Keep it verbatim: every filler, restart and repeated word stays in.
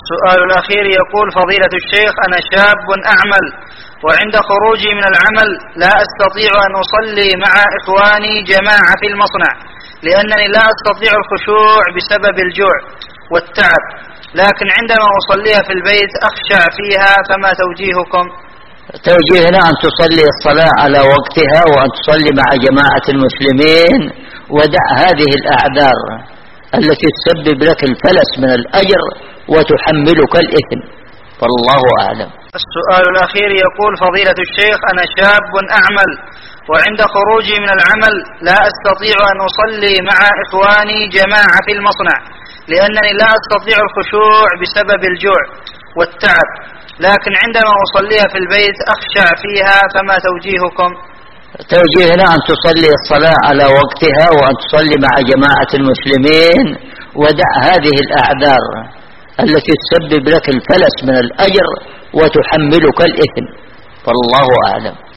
السؤال الأخير يقول: فضيلة الشيخ، أنا شاب أعمل، وعند خروجي من العمل لا أستطيع أن أصلي مع إخواني جماعة في المصنع، لأنني لا أستطيع الخشوع بسبب الجوع والتعب، لكن عندما أصليها في البيت أخشع فيها، فما توجيهكم؟ توجيهنا أن تصلي الصلاة على وقتها، وأن تصلي مع جماعة المسلمين، ودع هذه الأعذار التي تسبب لك الفلس من الأجر وتحملك الإثم، والله أعلم. السؤال الأخير يقول: فضيلة الشيخ، أنا شاب أعمل، وعند خروجي من العمل لا أستطيع أن أصلي مع إخواني جماعة في المصنع، لأنني لا أستطيع الخشوع بسبب الجوع والتعب، لكن عندما أصليها في البيت أخشع فيها، فما توجيهكم؟ توجيهنا أن تصلي الصلاة على وقتها، وأن تصلي مع جماعة المسلمين، ودع هذه الأعذار التي تسبب لك الفلس من الأجر وتحملك الإثم، والله أعلم.